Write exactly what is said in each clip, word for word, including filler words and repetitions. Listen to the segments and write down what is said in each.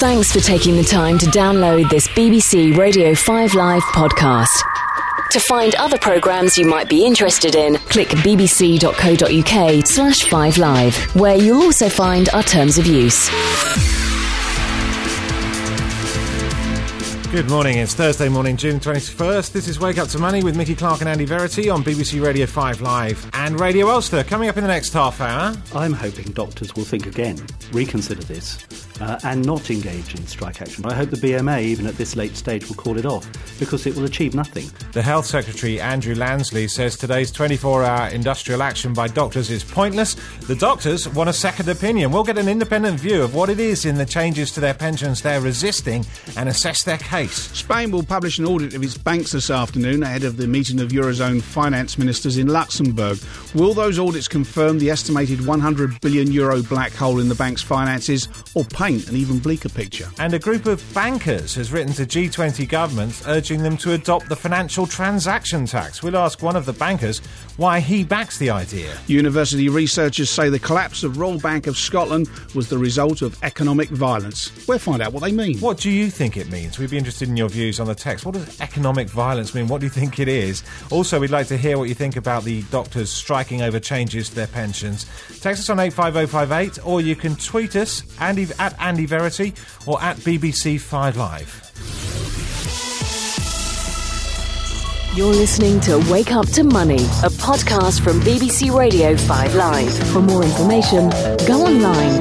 Thanks for taking the time to download this B B C Radio five Live podcast. To find other programmes you might be interested in, click bbc.co.uk slash 5live, where you'll also find our terms of use. Good morning, it's Thursday morning, June twenty-first. This is Wake Up to Money with Mickey Clark and Andy Verity on B B C Radio five Live and Radio Ulster. Coming up in the next half hour. I'm hoping doctors will think again, reconsider this, uh, and not engage in strike action. I hope the B M A, even at this late stage, will call it off, because it will achieve nothing. The Health Secretary, Andrew Lansley, says today's twenty-four hour industrial action by doctors is pointless. The doctors want a second opinion. We'll get an independent view of what it is in the changes to their pensions they're resisting and assess their case. Spain will publish an audit of its banks this afternoon ahead of the meeting of Eurozone finance ministers in Luxembourg. Will those audits confirm the estimated one hundred billion euro black hole in the bank's finances, or paint an even bleaker picture? And a group of bankers has written to G twenty governments urging them to adopt the financial transaction tax. We'll ask one of the bankers why he backs the idea. University researchers say the collapse of Royal Bank of Scotland was the result of economic violence. We'll find out what they mean. What do you think it means? We'd be interested in your views on the text. What does economic violence mean? What do you think it is? Also, we'd like to hear what you think about the doctors striking over changes to their pensions. Text us on eight five oh five eight, or you can tweet us Andy, at Andy Verity or at B B C five Live. You're listening to Wake Up to Money, a podcast from B B C Radio five Live. For more information, go online.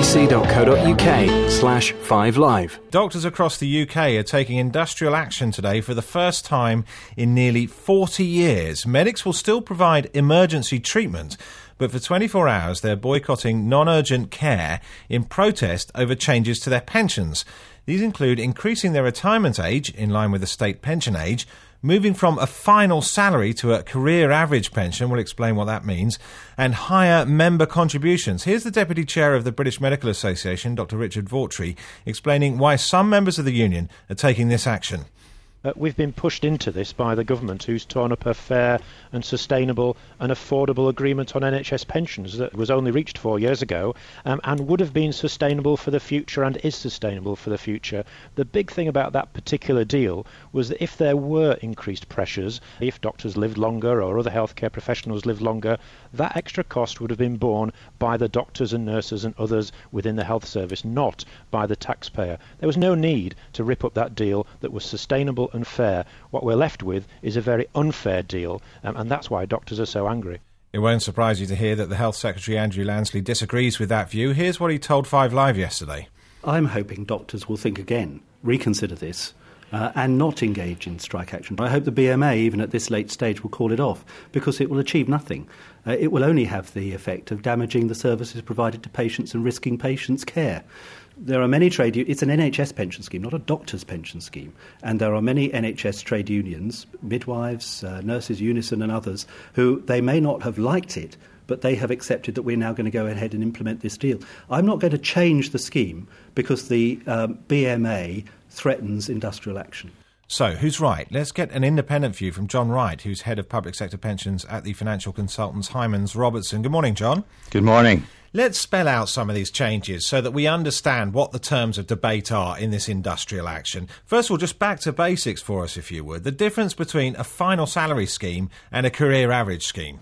bbc.co.uk slash 5live. Doctors across the U K are taking industrial action today for the first time in nearly forty years. Medics will still provide emergency treatment, but for twenty-four hours they're boycotting non-urgent care in protest over changes to their pensions. These include increasing their retirement age in line with the state pension age, moving from a final salary to a career average pension, we'll explain what that means, and higher member contributions. Here's the Deputy Chair of the British Medical Association, Doctor Richard Vaughtry, explaining why some members of the union are taking this action. Uh, we've been pushed into this by the government, who's torn up a fair and sustainable and affordable agreement on N H S pensions that was only reached four years ago um, and would have been sustainable for the future and is sustainable for the future. The big thing about that particular deal was that if there were increased pressures, if doctors lived longer or other healthcare professionals lived longer, that extra cost would have been borne by the doctors and nurses and others within the health service, not by the taxpayer. There was no need to rip up that deal that was sustainable and fair. What we're left with is a very unfair deal, um, and that's why doctors are so angry. It won't surprise you to hear that the Health Secretary, Andrew Lansley, disagrees with that view. Here's what he told five Live yesterday. I'm hoping doctors will think again, reconsider this, uh, and not engage in strike action. I hope the B M A, even at this late stage, will call it off, because it will achieve nothing. Uh, it will only have the effect of damaging the services provided to patients and risking patients' care. There are many trade unions. It's an N H S pension scheme, not a doctor's pension scheme. And there are many N H S trade unions, midwives, uh, nurses, Unison and others, who they may not have liked it, but they have accepted that we're now going to go ahead and implement this deal. I'm not going to change the scheme because the um, B M A threatens industrial action. So, who's right? Let's get an independent view from John Wright, who's head of public sector pensions at the financial consultants Hymans Robertson. Good morning, John. Good morning. Let's spell out some of these changes so that we understand what the terms of debate are in this industrial action. First of all, just back to basics for us, if you would. The difference between a final salary scheme and a career average scheme.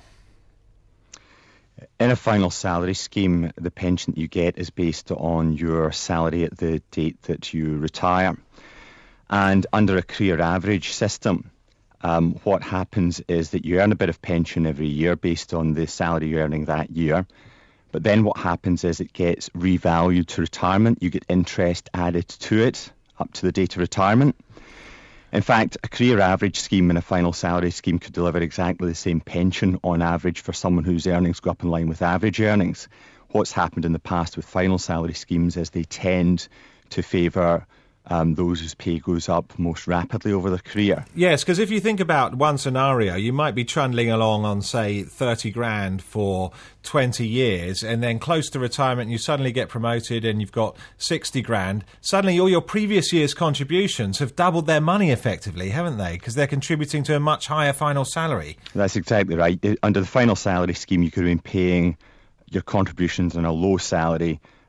In a final salary scheme, the pension that you get is based on your salary at the date that you retire. And under a career average system, um, what happens is that you earn a bit of pension every year based on the salary you're earning that year. But then what happens is it gets revalued to retirement. You get interest added to it up to the date of retirement. In fact, a career average scheme and a final salary scheme could deliver exactly the same pension on average for someone whose earnings go up in line with average earnings. What's happened in the past with final salary schemes is they tend to favour Um, those whose pay goes up most rapidly over their career. Yes, because if you think about one scenario, you might be trundling along on, say, thirty grand for twenty years, and then close to retirement you suddenly get promoted and you've got sixty grand. Suddenly all your previous year's contributions have doubled their money effectively, haven't they? Because they're contributing to a much higher final salary. That's exactly right. Under the final salary scheme, you could have been paying your contributions on a low salary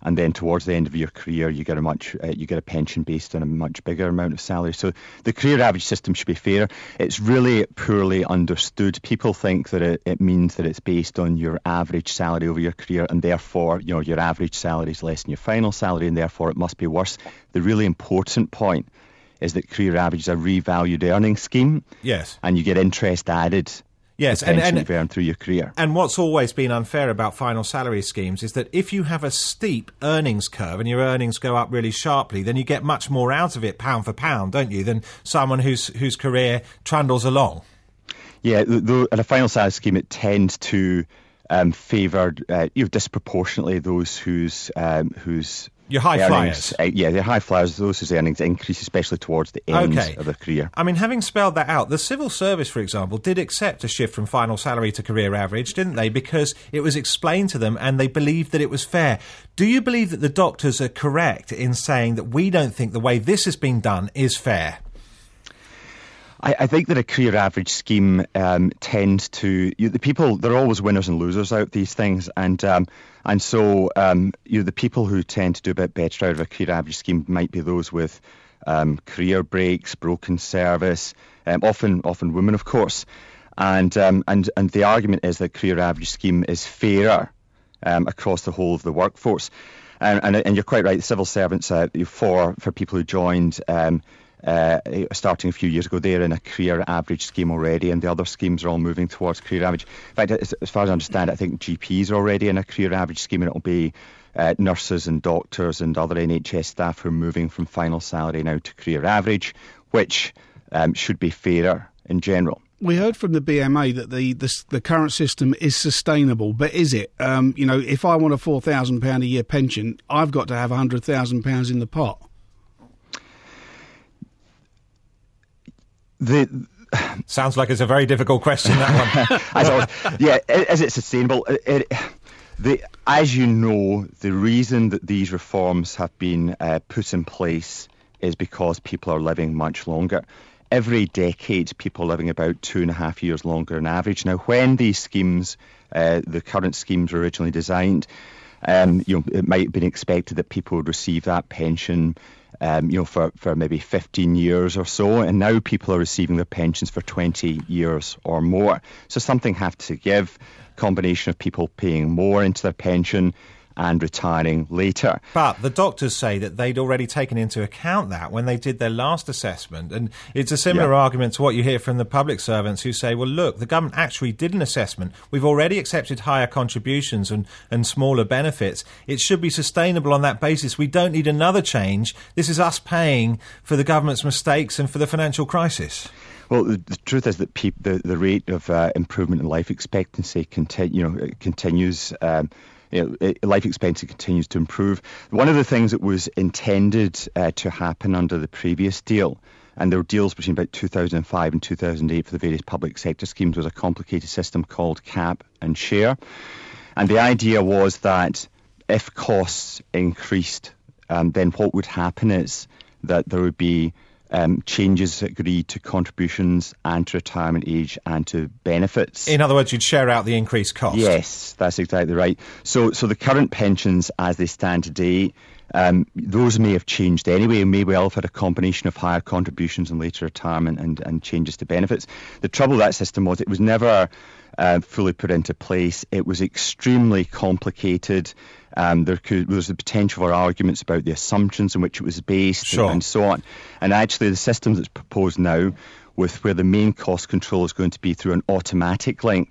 and then towards the end of your career, you get a much uh, you get a pension based on a much bigger amount of salary. So the career average system should be fair. It's really poorly understood. People think that it, it means that it's based on your average salary over your career, and therefore, you know, your average salary is less than your final salary, and therefore it must be worse. The really important point is that career average is a revalued earnings scheme. Yes, and you get interest added. Yes, and, and you've earned through your career. And what's always been unfair about final salary schemes is that if you have a steep earnings curve and your earnings go up really sharply, then you get much more out of it pound for pound, don't you, than someone whose whose career trundles along. Yeah, though in a final salary scheme, it tends to um, favour uh, you know, disproportionately those whose um, whose your high earnings, flyers. Uh, yeah, the high flyers, those whose earnings increase, especially towards the end okay. of their career. I mean, having spelled that out, the civil service, for example, did accept a shift from final salary to career average, didn't they? Because it was explained to them and they believed that it was fair. Do you believe that the doctors are correct in saying that we don't think the way this has been done is fair? I, I think that a career average scheme um, tends to you, the people. There are always winners and losers out these things, and um, and so um, you know the people who tend to do a bit better out of a career average scheme might be those with um, career breaks, broken service, um, often often women, of course, and um, and and the argument is that career average scheme is fairer um, across the whole of the workforce, and and, and you're quite right. The civil servants uh, for for people who joined. Um, Uh, starting a few years ago, they're in a career average scheme already, and the other schemes are all moving towards career average. In fact, as, as far as I understand it, I think G Ps are already in a career average scheme, and it'll be uh, nurses and doctors and other N H S staff who are moving from final salary now to career average, which um, should be fairer in general. We heard from the B M A that the the, the current system is sustainable, but is it? Um, you know, if I want a four thousand pounds a year pension, I've got to have one hundred thousand pounds in the pot. The, Sounds like it's a very difficult question, that one. as always, yeah, is it sustainable? It, it, the, as you know, the reason that these reforms have been uh, put in place is because people are living much longer. Every decade, people are living about two and a half years longer on average. Now, when these schemes, uh, the current schemes were originally designed, um, you know, it might have been expected that people would receive that pension Um, you know, for, for maybe fifteen years or so, and now people are receiving their pensions for twenty years or more. So something has to give, combination of people paying more into their pension and retiring later. But the doctors say that they'd already taken into account that when they did their last assessment, and it's a similar yeah. argument to what you hear from the public servants who say, well, look, the government actually did an assessment. We've already accepted higher contributions and, and smaller benefits. It should be sustainable on that basis. We don't need another change. This is us paying for the government's mistakes and for the financial crisis. Well, the, the truth is that peop- the, the rate of uh, improvement in life expectancy conti- you know, continues. Um, You know, life expectancy continues to improve. One of the things that was intended uh, to happen under the previous deal, and there were deals between about two thousand five and two thousand eight for the various public sector schemes, was a complicated system called cap and share. And the idea was that if costs increased, um, then what would happen is that there would be Um, changes agreed to contributions and to retirement age and to benefits. In other words, you'd share out the increased cost. Yes, that's exactly right. So, so the current pensions as they stand today, um, those may have changed anyway, may well have had a combination of higher contributions and later retirement and, and changes to benefits. The trouble with that system was it was never uh, fully put into place. It was extremely complicated. Um, there, could, there was the potential for arguments about the assumptions on which it was based sure. and, and so on. And actually the system that's proposed now, with where the main cost control is going to be through an automatic link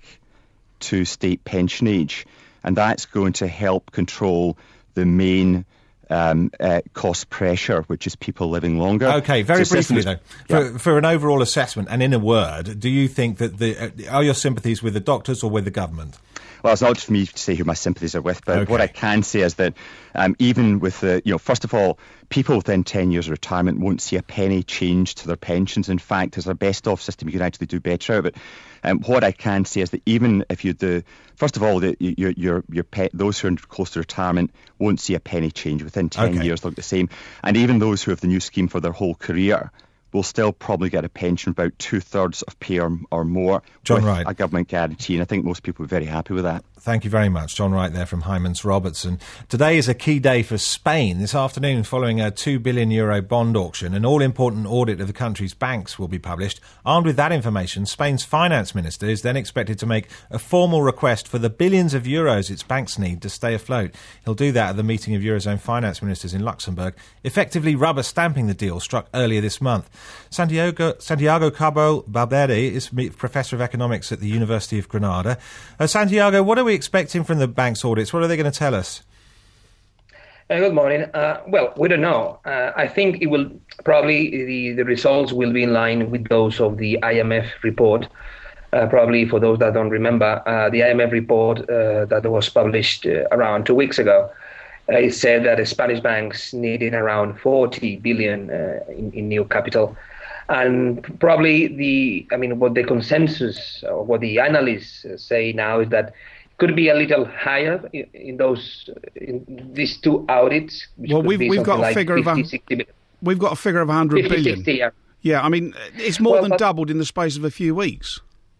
to state pension age, and that's going to help control the main um, uh, cost pressure, which is people living longer. Okay, very so briefly though, for, yeah. for an overall assessment, and in a word, do you think that the uh, are your sympathies with the doctors or with the government? Well, it's not just for me to say who my sympathies are with, but okay. what I can say is that um, even with the, you know, first of all, people within ten years of retirement won't see a penny change to their pensions. In fact, as a best-of system, you can actually do better out of it. Um, what I can say is that even if you do, first of all, the, your your your pet, those who are close to retirement won't see a penny change within ten okay. years. Look the same, and even those who have the new scheme for their whole career will still probably get a pension about two thirds of pay or, or more John with Wright. a government guarantee, and I think most people are very happy with that. Thank you very much. John Wright there from Hymans Robertson. Today is a key day for Spain. This afternoon, following a two billion euro bond auction, an all-important audit of the country's banks will be published. Armed with that information, Spain's finance minister is then expected to make a formal request for the billions of euros its banks need to stay afloat. He'll do that at the meeting of Eurozone finance ministers in Luxembourg, effectively rubber stamping the deal struck earlier this month. Santiago, Santiago Cabo Valverde is Professor of Economics at the University of Granada. Uh, Santiago, what are we expecting from the bank's audits? What are they going to tell us? Uh, good morning. Uh, well, we don't know. Uh, I think it will probably the, the results will be in line with those of the I M F report. Uh, probably for those that don't remember, uh, the I M F report uh, that was published uh, around two weeks ago, uh, it said that the Spanish banks needed around forty billion uh, in, in new capital. And probably the, I mean, what the consensus or what the analysts say now is that it could be a little higher in, in those, in these two audits. Well, we've we've got a like figure fifty, of sixty, we've got a figure of one hundred fifty, billion. sixty, yeah. yeah, I mean, it's more well, than but, doubled in the space of a few weeks.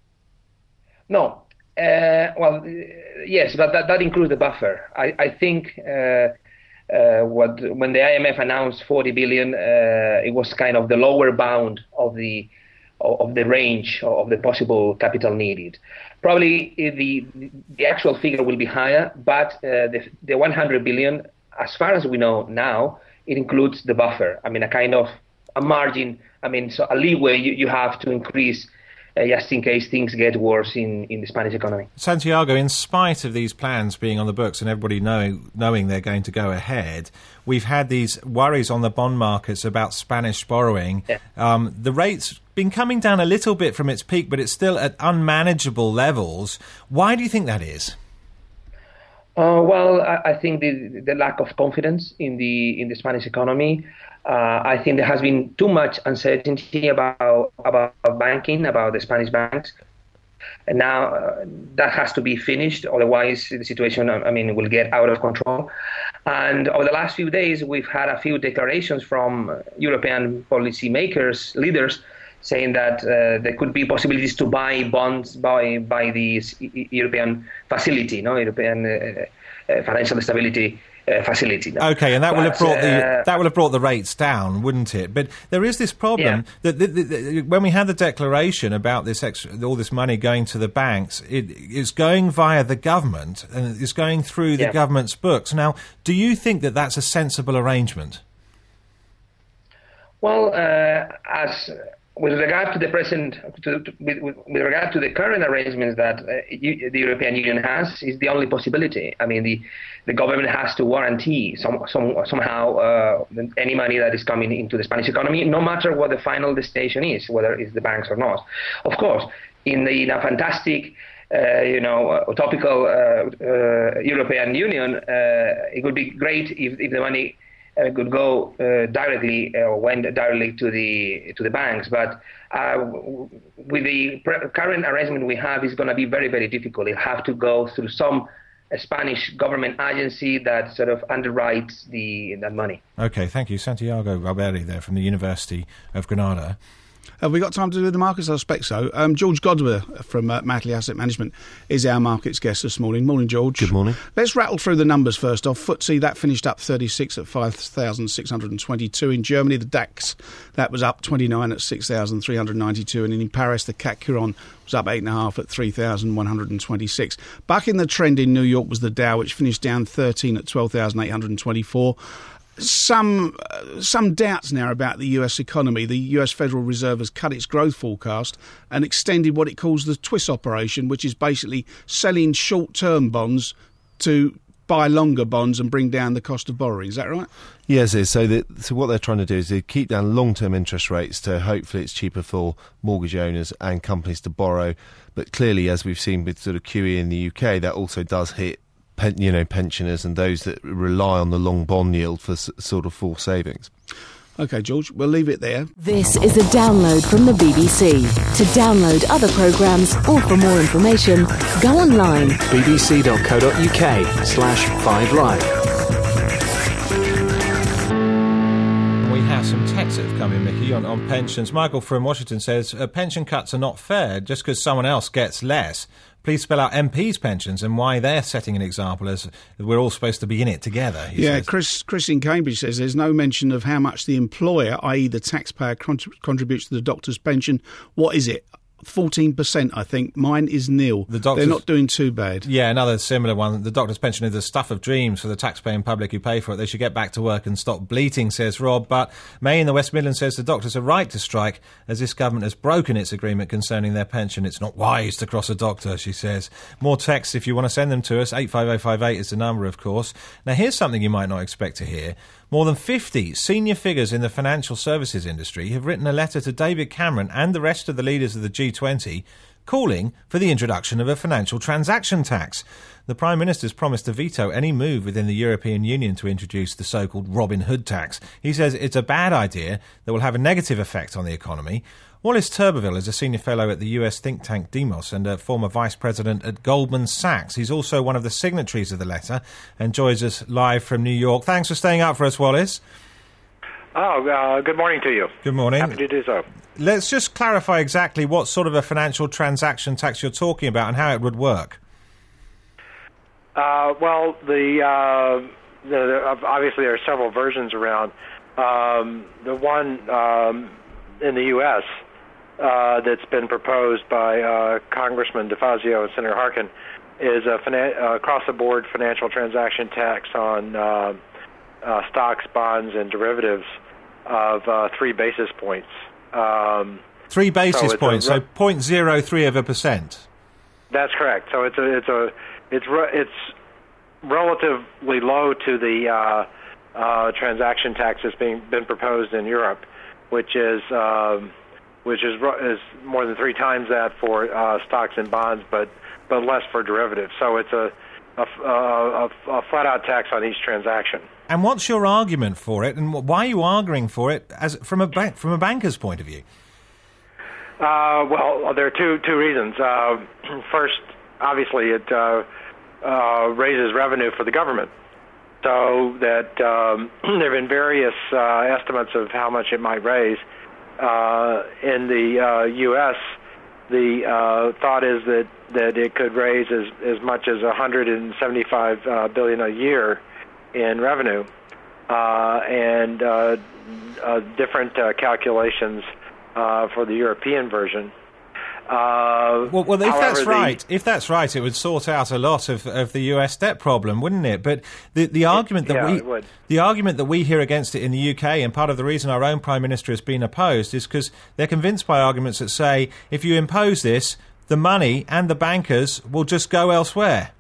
No, uh, well, yes, but that, that includes the buffer. I, I think. Uh, Uh, what when the I M F announced forty billion, uh, it was kind of the lower bound of the of the range of the possible capital needed. Probably the the actual figure will be higher, but uh, the the one hundred billion, as far as we know now, it includes the buffer. I mean, a kind of a margin. I mean, so a leeway you, you have to increase. Uh, just in case things get worse in, in the Spanish economy. Santiago, in spite of these plans being on the books and everybody knowing, knowing they're going to go ahead, we've had these worries on the bond markets about Spanish borrowing. Yeah. Um, the rate's been coming down a little bit from its peak, but it's still at unmanageable levels. Why do you think that is? Uh, well, I, I think the, the lack of confidence in the in the Spanish economy. Uh, I think there has been too much uncertainty about about banking, about the Spanish banks. And now uh, that has to be finished, otherwise the situation, I mean, will get out of control. And over the last few days, we've had a few declarations from European policymakers, leaders, saying that uh, there could be possibilities to buy bonds by by the European facility, no, European uh, uh, financial stability. Uh, facility. No? Okay, and that but, will have brought uh, the that will have brought the rates down, wouldn't it? But there is this problem yeah. that the, the, the, when we had the declaration about this extra, all this money going to the banks, it is going via the government and it's going through the yeah. government's books. Now, do you think that that's a sensible arrangement? Well, uh, as with regard to the present, to, to, with, with regard to the current arrangements that uh, you, the European Union has, is the only possibility. I mean, the the government has to guarantee some, some somehow uh, any money that is coming into the Spanish economy, no matter what the final destination is, whether it's the banks or not. Of course, in, the, in a fantastic, uh, you know, utopical uh, uh, European Union, uh, it would be great if, if the money Uh, could go uh, directly or uh, went directly to the to the banks, but uh, with the pre- current arrangement we have, it's going to be very very difficult. It have to go through some uh, Spanish government agency that sort of underwrites the that money. Okay, thank you, Santiago Valverde there from the University of Granada. Have we got time to do the markets? I suspect so. Um, George Godber from uh, Matley Asset Management is our markets guest this morning. Morning, George. Good morning. Let's rattle through the numbers first off. F T S E, that finished up thirty-six at five thousand six hundred twenty-two. In Germany, the DAX, that was up twenty-nine at six thousand three hundred ninety-two. And in Paris, the C A C Quiron was up eight point five at three thousand one hundred twenty-six. Bucking the trend in New York was the Dow, which finished down thirteen at twelve thousand eight hundred twenty-four. Some uh, some doubts now about the U S economy. The U S Federal Reserve has cut its growth forecast and extended what it calls the twist operation, which is basically selling short-term bonds to buy longer bonds and bring down the cost of borrowing. Is that right? Yes, it is. So, the, so what they're trying to do is they keep down long-term interest rates to hopefully it's cheaper for mortgage owners and companies to borrow. But clearly, as we've seen with sort of Q E in the U K, that also does hit Pen, you know, pensioners and those that rely on the long bond yield for s- sort of full savings. OK, George, we'll leave it there. This is a download from the B B C. To download other programmes or for more information, go online. bbc.co.uk slash 5live. We have some texts that have come in, Mickey, on, on pensions. Michael from Washington says uh, pension cuts are not fair just because someone else gets less. please spell out M Ps' pensions and why they're setting an example, as we're all supposed to be in it together. Yeah, says. Chris Chris in Cambridge says there's no mention of how much the employer, that is the taxpayer, contrib- contributes to the doctor's pension. What is it? fourteen percent, I think. Mine is nil. The They're not doing too bad. Yeah, another similar one. The doctor's pension is the stuff of dreams for the taxpaying public who pay for it. They should get back to work and stop bleating, says Rob. But May in the West Midlands says the doctors are right to strike, as this government has broken its agreement concerning their pension. It's not wise to cross a doctor, she says. More texts if you want to send them to us. eight five oh five eight is the number, of course. Now, here's something you might not expect to hear. More than fifty senior figures in the financial services industry have written a letter to David Cameron and the rest of the leaders of the G twenty calling for the introduction of a financial transaction tax. The Prime Minister's promised to veto any move within the European Union to introduce the so-called Robin Hood tax. He says it's a bad idea that will have a negative effect on the economy. Wallace Turbeville is a senior fellow at the U S think tank Demos and a former vice president at Goldman Sachs. He's also one of the signatories of the letter and joins us live from New York. Thanks for staying up for us, Wallace. Oh, uh, good morning to you. Good morning. Happy to do so. Let's just clarify exactly what sort of a financial transaction tax you're talking about and how it would work. Uh, well, the, uh, the, the obviously there are several versions around. Um, the one um, in the U S Uh, that's been proposed by uh, Congressman DeFazio and Senator Harkin is a fina- uh, across-the-board financial transaction tax on uh, uh, stocks, bonds, and derivatives of uh, three basis points. Um, three basis so points, re- so zero point zero three of a percent. That's correct. So it's a it's a it's re- it's relatively low to the uh, uh, transaction tax that's being been proposed in Europe, which is. Um, which is is more than three times that for uh, stocks and bonds, but but less for derivatives. So it's a a, a, a flat-out tax on each transaction. And what's your argument for it, and why are you arguing for it as from a bank, from a banker's point of view? Uh, well, there are two two reasons. Uh, first, obviously, it uh, uh, raises revenue for the government. So that um, there have been various uh, estimates of how much it might raise. Uh, in the uh, U S, the uh, thought is that, that it could raise as, as much as one hundred seventy-five uh, billion dollars a year in revenue, uh, and uh, uh, different uh, calculations uh, for the European version. Uh, well, well, if however, that's the, right, if that's right, it would sort out a lot of, of the U S debt problem, wouldn't it? But the the argument that yeah, we it would. the argument that we hear against it in the U K, and part of the reason our own Prime Minister has been opposed, is because they're convinced by arguments that say if you impose this, the money and the bankers will just go elsewhere.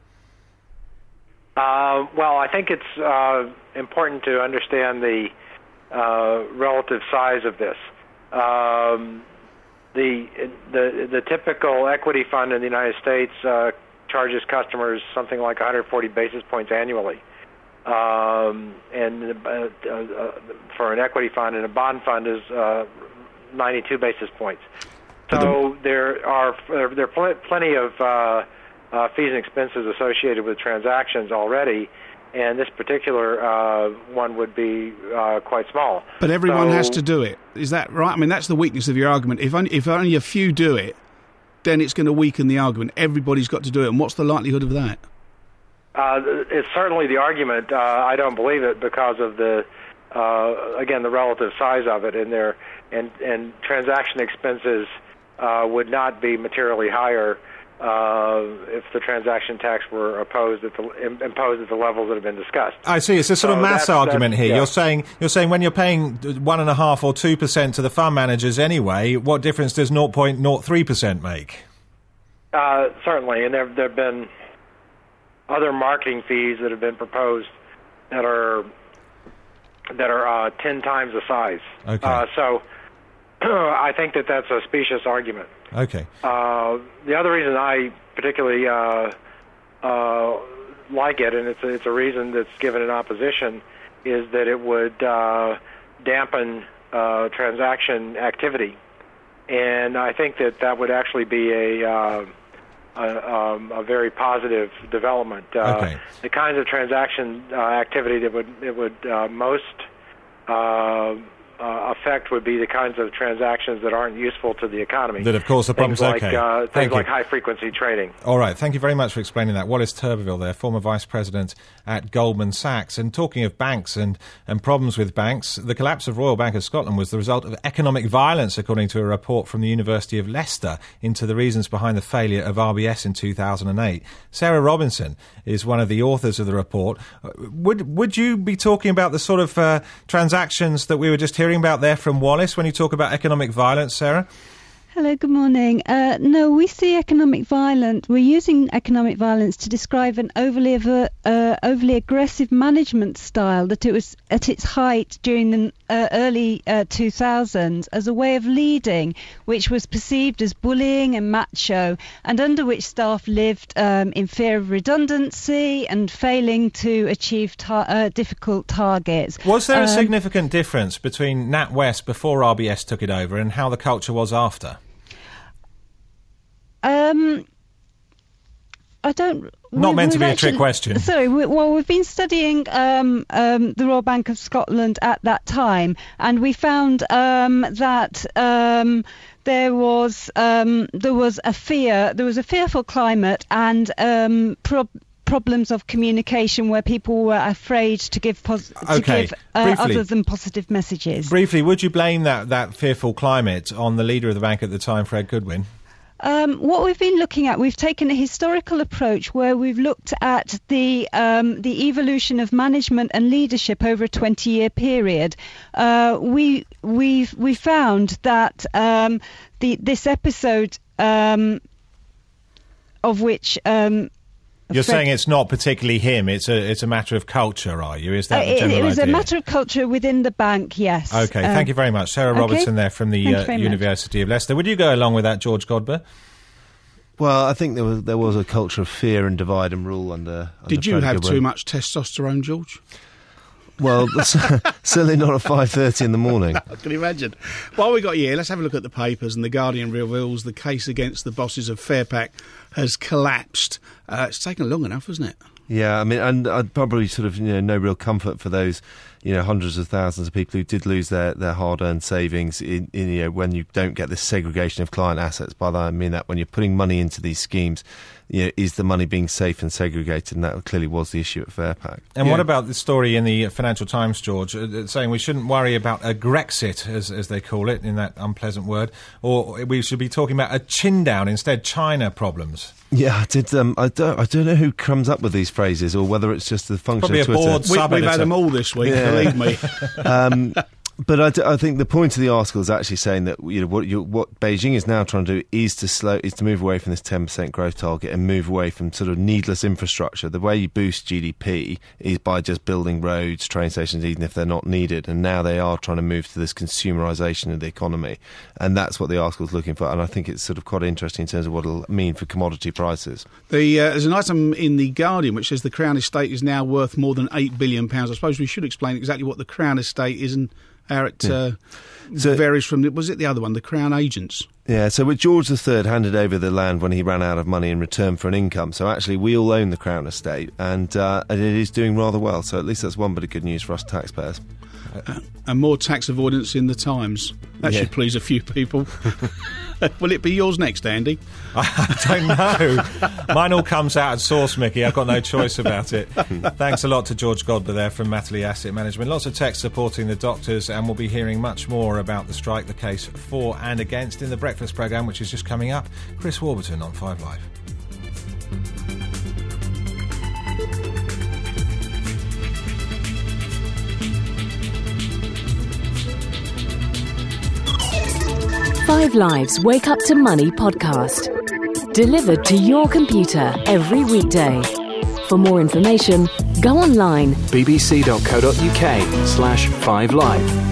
Uh, well, I think it's uh, important to understand the uh, relative size of this. Um, The, the the typical equity fund in the United States uh, charges customers something like one hundred forty basis points annually, um, and uh, uh, for an equity fund, and a bond fund is uh, ninety-two basis points. So there are there are pl- plenty of uh, uh, fees and expenses associated with transactions already. And this particular uh, one would be uh, quite small. But everyone so, has to do it. Is that right? I mean, that's the weakness of your argument. If only, if only a few do it, then it's going to weaken the argument. Everybody's got to do it. And what's the likelihood of that? Uh, it's certainly the argument. Uh, I don't believe it because of the, uh, again, the relative size of it. And, there, and, and transaction expenses uh, would not be materially higher Uh, if the transaction tax were opposed at the, imposed at the levels that have been discussed. I see. It's a sort so of mass that's, argument that's, here. Yeah. You're saying you're saying when you're paying one and a half or two percent to the fund managers anyway, what difference does zero point zero three percent make? Uh, certainly, and there there have been other marketing fees that have been proposed that are that are uh, ten times the size. Okay. Uh, so I think that that's a specious argument. Okay. Uh, the other reason I particularly uh, uh, like it, and it's a, it's a reason that's given in opposition, is that it would uh, dampen uh, transaction activity, and I think that that would actually be a uh, a, um, a very positive development. Uh, okay. The kinds of transaction uh, activity that would it would uh, most uh, uh, effect would be the kinds of transactions that aren't useful to the economy. That, of course, the problem's things like, okay. Uh, Thank things you. like high-frequency trading. All right, thank you very much for explaining that. Wallace Turberville there, former Vice President at Goldman Sachs. And talking of banks and, and problems with banks, the collapse of Royal Bank of Scotland was the result of economic violence, according to a report from the University of Leicester into the reasons behind the failure of R B S in two thousand eight. Sarah Robinson is one of the authors of the report. Would would you be talking about the sort of uh, transactions that we were just hearing about there from Wallace when you talk about economic violence, Sarah? Hello, good morning. Uh, no, we see economic violence. We're using economic violence to describe an overly aver, uh, overly aggressive management style that it was at its height during the uh, early uh, two thousands as a way of leading, which was perceived as bullying and macho, and under which staff lived um, in fear of redundancy and failing to achieve tar- uh, difficult targets. Was there a Um, significant difference between NatWest before R B S took it over and how the culture was after? Um, I don't. Not we- meant to we've be a trick actually- question. Sorry. We, well, we've been studying um, um, the Royal Bank of Scotland at that time, and we found um, that um, there was um, there was a fear, there was a fearful climate, and um, prob- problems of communication where people were afraid to give pos- to Okay, give uh, briefly. other than positive messages. Briefly, would you blame that, that fearful climate on the leader of the bank at the time, Fred Goodwin? Um, what we've been looking at, we've taken a historical approach where we've looked at the um, the evolution of management and leadership over a twenty-year period. Uh, we we've we found that um, the this episode um, of which. Um, You're Fred- saying it's not particularly him, it's a it's a matter of culture, are you? Is that Uh, the it, general it was idea? a matter of culture within the bank, yes. Okay, Um, thank you very much. Sarah okay. Robertson there from the Thank you uh, very much. University of Leicester. Would you go along with that, George Godber? Well, I think there was there was a culture of fear and divide and rule under. under Did you Fred have Goodwin. too much testosterone, George? Well, that's certainly not at five thirty in the morning. I can imagine. While we got you here, let's have a look at the papers. And the Guardian reveals the case against the bosses of Fairpack has collapsed. Uh, it's taken long enough, hasn't it? Yeah, I mean, and I'd probably sort of, you know, no real comfort for those, you know, hundreds of thousands of people who did lose their, their hard-earned savings in, in, you know, when you don't get this segregation of client assets. By that I mean that when you're putting money into these schemes, you know, is the money being safe and segregated? And that clearly was the issue at Fairpack. And Yeah. what about the story in the Financial Times, George, uh, saying we shouldn't worry about a Grexit, as, as they call it, in that unpleasant word, or we should be talking about a chin down instead, China problems? Yeah, I did. Um, I don't. I don't know who comes up with these phrases, or whether it's just the function Probably of a Twitter. board We, Sub-editor. we've had them all this week, Yeah. believe me. um, but I, d- I think the point of the article is actually saying that, you know, what you, what Beijing is now trying to do is to slow is to move away from this ten percent growth target and move away from sort of needless infrastructure. The way you boost G D P is by just building roads, train stations, even if they're not needed. And now they are trying to move to this consumerisation of the economy, and that's what the article is looking for. And I think it's sort of quite interesting in terms of what it'll mean for commodity prices. The, uh, there's an item in the Guardian which says the Crown Estate is now worth more than eight billion pounds. I suppose we should explain exactly what the Crown Estate is and how it uh, So- varies from, the, was it the other one, the Crown Agents? Yeah, so with George the Third handed over the land when he ran out of money in return for an income. So actually we all own the Crown Estate, and, uh, and it is doing rather well. So at least that's one bit of good news for us taxpayers. Uh, and more tax avoidance in the Times. That Yeah. should please a few people. Will it be yours next, Andy? I don't know. Mine all comes out at source, Mickey. I've got no choice about it. Thanks a lot to George Godber there from Matterley Asset Management. Lots of text supporting the doctors, and we'll be hearing much more about the strike, the case for and against in the breakfast programme, which is just coming up. Chris Warburton on Five Live. Five Live's Wake Up to Money podcast. Delivered to your computer every weekday. For more information, go online bbc.co.uk slash 5live.